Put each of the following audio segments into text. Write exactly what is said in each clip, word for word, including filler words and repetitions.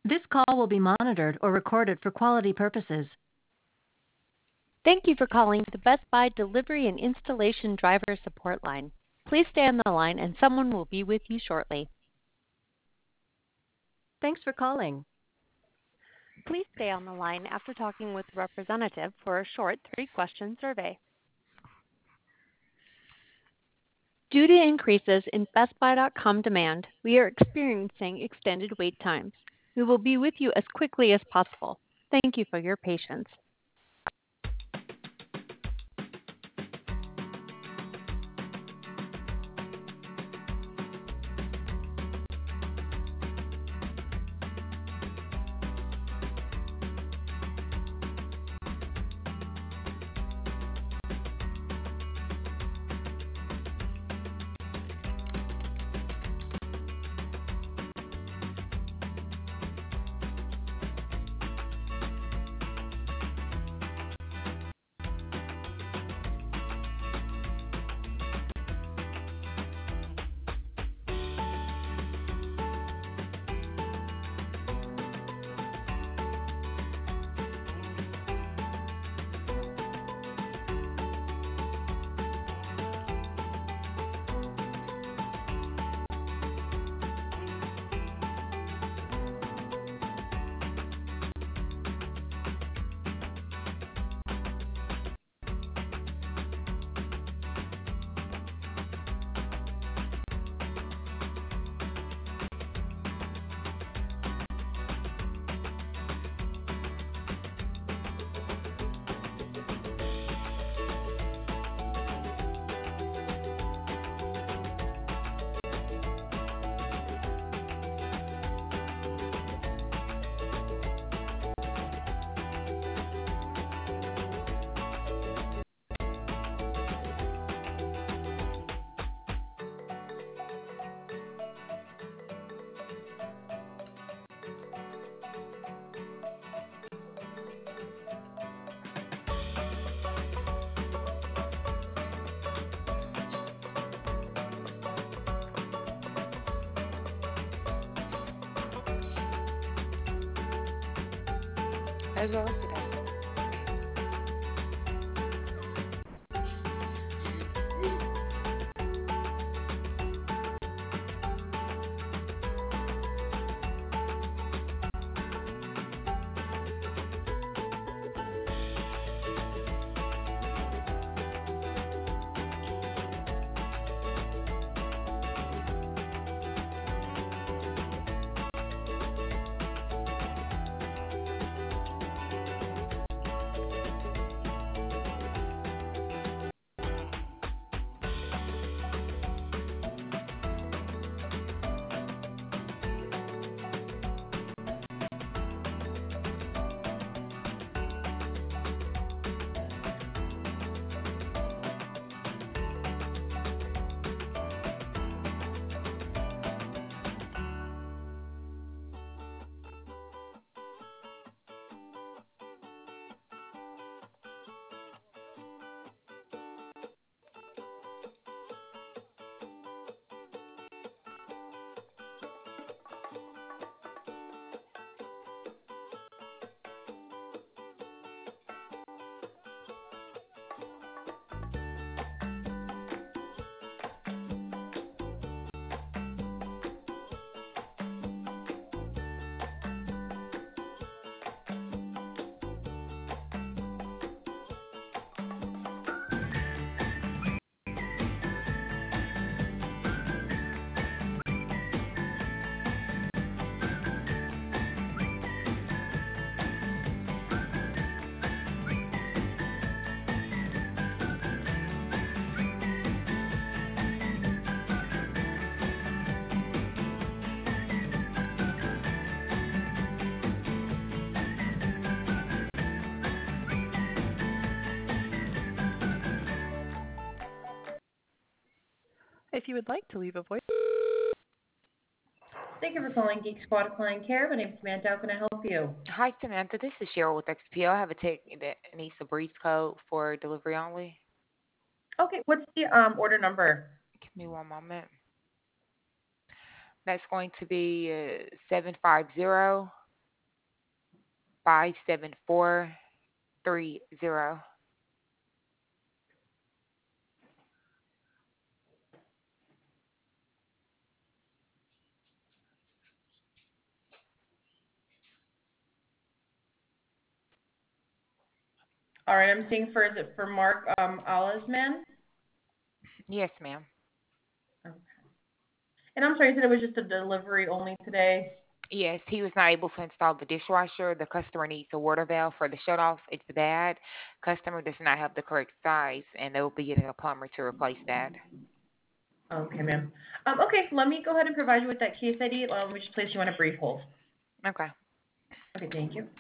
This call will be monitored or recorded for quality purposes. Thank you for calling the Best Buy Delivery and Installation Driver Support Line. Please stay on the line and someone will be with you shortly. Thanks for calling. Please stay on the line after talking with the representative for a short three-question survey. Due to increases in Best Buy dot com demand, we are experiencing extended wait times. We will be with you as quickly as possible. Thank you for your patience. How's your look today? If you would like to leave a voice. Thank you for calling Geek Squad Client Care. My name is Samantha. How can I help you? Hi, Samantha. This is Cheryl with X P O. I have a tech that needs a breeze code for delivery only. Okay, what's the um order number? Give me one moment. That's going to be uh, seven five zero five seven four three zero. All right, I'm seeing for, is it for Mark um, Alisman? Yes, ma'am. Okay. And I'm sorry, you said it was just a delivery only today? Yes, he was not able to install the dishwasher. The customer needs a water valve for the shutoff. It's bad. Customer does not have the correct size, and they will be getting a plumber to replace that. Okay, ma'am. Um, okay, let me go ahead and provide you with that case I D. Uh, let me just place you on a brief hold. Okay. Okay, thank you.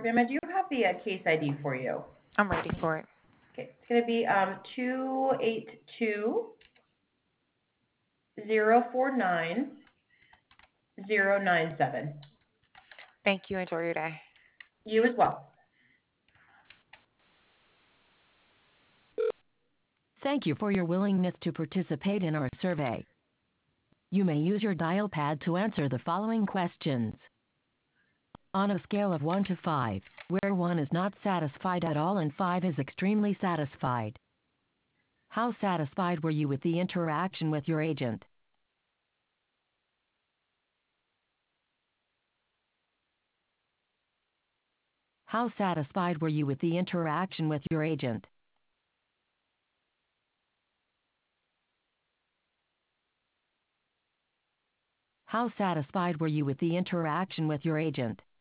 ma'am. I do have the uh, case I D for you. I'm ready for it. Okay, it's going to be um, two eight two zero four nine zero nine seven. Thank you. Enjoy your day. You as well. Thank you for your willingness to participate in our survey. You may use your dial pad to answer the following questions. On a scale of one to five, where one is not satisfied at all and five is extremely satisfied, how satisfied were you with the interaction with your agent? How satisfied were you with the interaction with your agent? How satisfied were you with the interaction with your agent?